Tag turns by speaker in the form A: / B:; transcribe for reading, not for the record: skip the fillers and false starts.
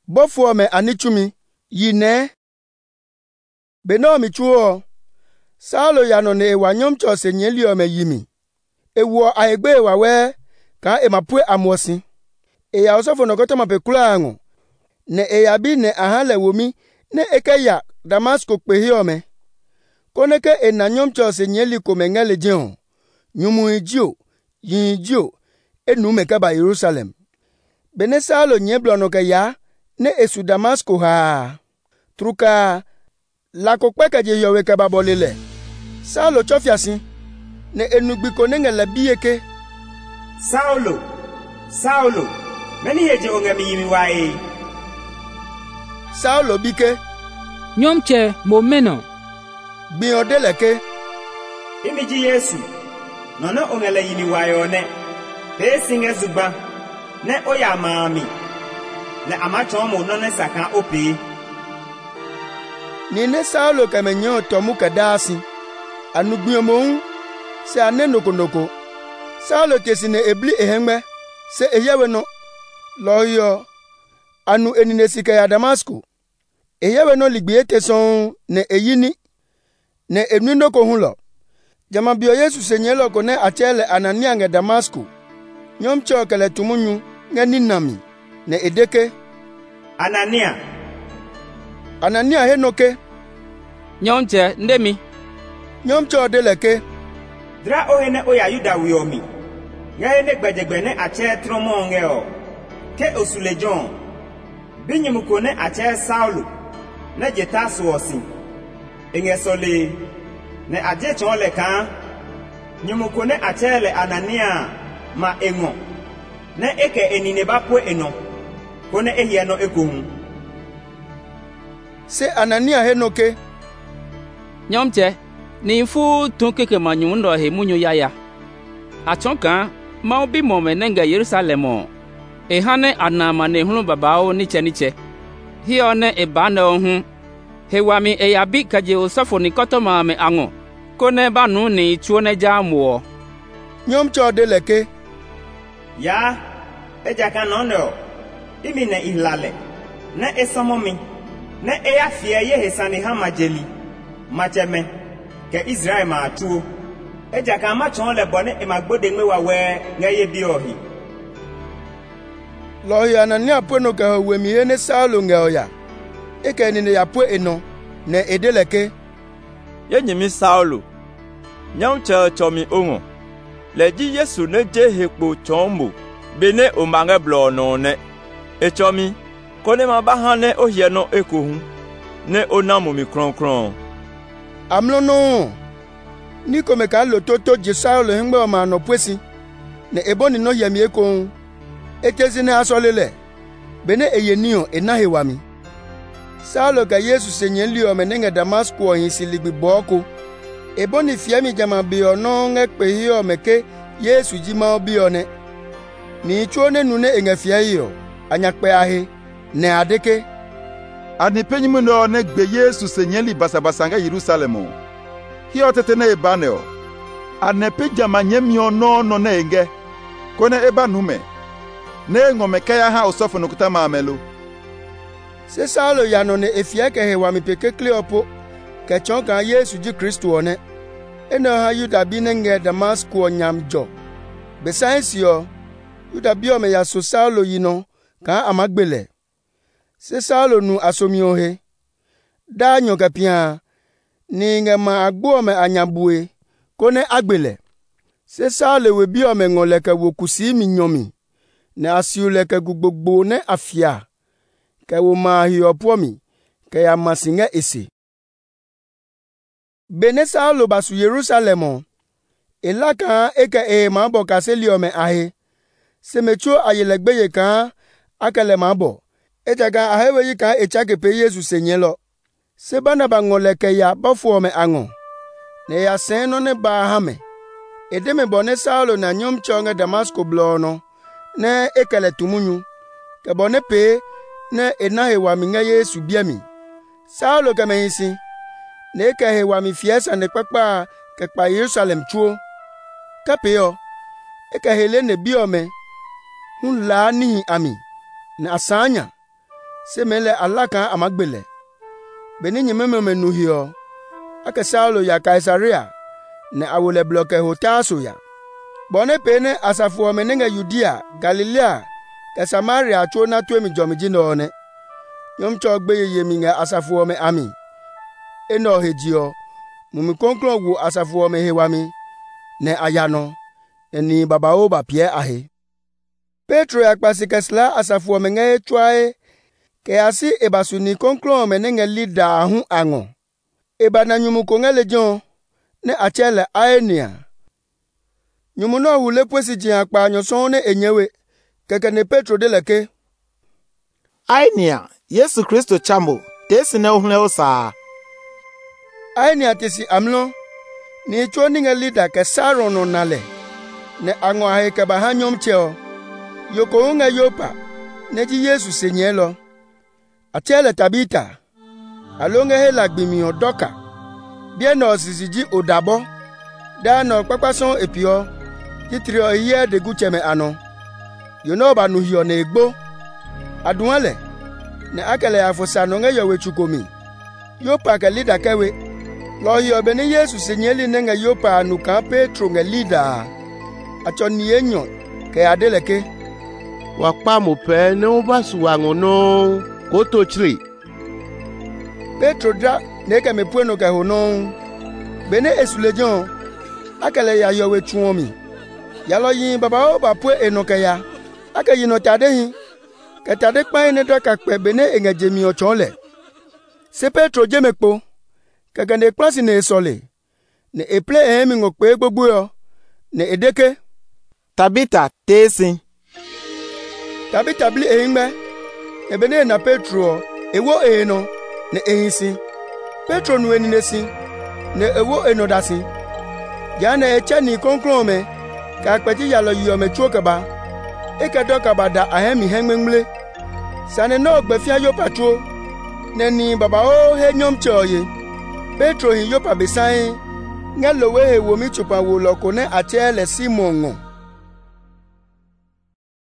A: bofo me anichumi yine beno mi chuo Saulo yano ne wanyom cho se nyeli me yimi ewo aegbe wawe ka emapue amosi ya osofo no gota mapekula angu ne ya bi ne ahale womi ne ekeya Damasco kpehiome koneke enanyom cho se nyeli ko mengele jion nyumu ijio yinjio enu meka ba Jerusalem bene Saulo nyeblono ke ya ne esu Damasco ha truka la kokpeka je yowe ke babolele Saulo chofiasi ne enugbiko ne ngela bieke
B: Saulo Saulo meni heje ongemi yimi wae
A: Saulo bike
C: nyomche momeno
A: biodeleke
B: imiji Yesu nono ongela yimi wae one pe singe zuba ne oya maami ne amacho mo no ne saka opi
A: ni ne Saulo kamenyo tomu kadasi anugbiomo se anenokonoko Saulo kesine ebli ehengbe se eyewe no loyo anu eninesika ya Damasco eyewe no ligbiete son ne eyini ne enunoko hunlo jama bio Yesu senyelo ko ne achele Anania nge Damasco nyomcho kele tumunyu ngani nami ne edeke Anania henoke
C: nyomche ndemi
A: nyomcho deleke
B: dra ohene oya Yuda wiomi ngene gbedegbe ne ache tromo ngeo ke osulejon binyimuko ne ache Saulo ne jeta suosi engesole ne aje chole kan nyimuko ne achele Anania ma engo ne eke enine bapwe eno kone ehie no ekohun
A: se Anania henoke
C: nyomche ni fu tunkeke manyundo he munyo yaya achonka ma obi mome nenga Yerusalem ehane anama ne hunu babao niche hione ebane ohun hewami eyabi kaje osofo ni kotoma me ango kone banu ni chuone jamuo
A: nyomcho deleke
B: ya ejaka nono imi ne ihlale ne esomomi ne eya fie ye hesani hamajeli macheme ke Israel ma atuo ejaka ma chon le bone e magbode nwewa we ngeye bi ohi
A: lo ya Anania pweno ka wemi ene Saulo ngeoya eke ni ya pwe eno ne edeleke
D: yenyimi Saulo nyamcha chomi ongo leji Yesu ne je hekpo chombo bene omange blono ne echomi kone mabahane ohie no ekohu ne onamu mi kronkron
A: amlono niko meka lototo je Saulo hengbe o ma no pwesi ne eboni no yemi eko etezine asolele bene eyenio enahewami Saulo ka Yesu senyeli o menenge Damasco hinsiligbi boko eboni fiami jama bio no ngekpe hiyo meke Yesu jima obione ni chuone nune engefia hiyo anyakpe ahe ne adeke
E: anipenyimu no ne gbe Yesu senyeli basabasanga Yerusalemu hiyo tete ne ebaneo anepe jama nyemio no ne enge kone ebanume ne ngomeke ya ha osofo nukuta mamelu
A: se Saulo yano ne efia ke hewa mipeke kleopo ke chonka Yesu ji Kristo one ena ha Yuda bi nenge Damasco nyamjo besansio Yuda bi o me ya so Saulo yino ka amagbele se Saulo nu asomiohe danyo kapia ni ngema agbo me anyabue kone agbele se Saulo we bi o me ngole ka wokusi mi nyomi ne asiule ka gugbogbo ne afia ka wo ma hiopo mi ka ya masinga ese bene Saulo basu Yerusalem elaka eke mabo kaseliome ahe semecho ayelegbeye kan akele mabo ejaga ahewe yi kan echake pe Yesu senyelo sebana bangole ke ya bafo me ango ne ya seno ne ba hame edeme bone Saulo na nyom chonge Damasco blono ne ekele tumunyu ke bone pe ne enahe wa minga Yesu biami Saulo kamehisi ne ke wa mi fiesa ne kpakpa ke kpa Jerusalem chuo kapeo eke hele ne biome hun la ni ami na asanya semele alaka amagbele. Beni nyememe menuhio. Ake Saulo ya Kaisaria ne awole bloke hotaso ya. Bone pene asafuo menenge Judea, Galilea, ke Samaria cho na tuemi jomijino ne. Nyomcho gbe yeminga asafuo me ami. Eno hejio, mumi konkro wu asafuo me hewami ne ayano. Eni babao ba pie ahe. Petro ya kpasikesla asafuo me nge chwae ke asi ebasuni konkro menenge lida ahu ango. Eba na nyumu kongele jon ne achele aenia. Nyumu no wule pwesi jian kpa nyoson ne enyewe keke ne Petro de leke.
F: Aenia, Yesu Kristo chambo, tesi ne uhule osa.
A: Aenia tesi amlo, ni choni nge lida ke sarono nale, ne ango ahe ke bahanyom cheo, yoko unge yopa, neji Yesu senyelo. Achele Tabita, alonge hela gbimio doka, bien no sisiji odabo, da no kpakpason epio, titrio iye de gucheme ano. Yonoba nuhio ne egbo, aduale, ne akele afosano nge yowe chukomi, yopa ke lida kewe, lo hio bene Yesu senyeli nenge yopa anuka Petro nge lida, achoni enyo, ke adeleke.
G: Wakpa mope ne ubasu wangono, koto chri.
A: Petro dra neke mepueno ke honon, bene esulejon, akele ya yowe chuomi, yalo yin babao bapwe enoke ya, ake yino tadehi, ke tade kpa ene doka kpe bene enge jemi ochole. Se Petro jemekpo, ke gende klasi ne esole, ne eple ehemi ngokpe gbogbo yo, ne edeke.
F: Tabita tesi.
A: Tabita bli ehingbe, ne bene na Petro, ewo eno, ne ehisi. Petro nu eninesi, ne ewo enodasi. Jane eche ni konkrome, ka akpeti yalo yome chokeba, eke doka bada ahemi hengmemle. Sane no gbefia yopa chuo, ne ni baba o he nyom choye. Petro hi yopa besain, ngelo wehe womi chupa wo loko ne achele Simongo.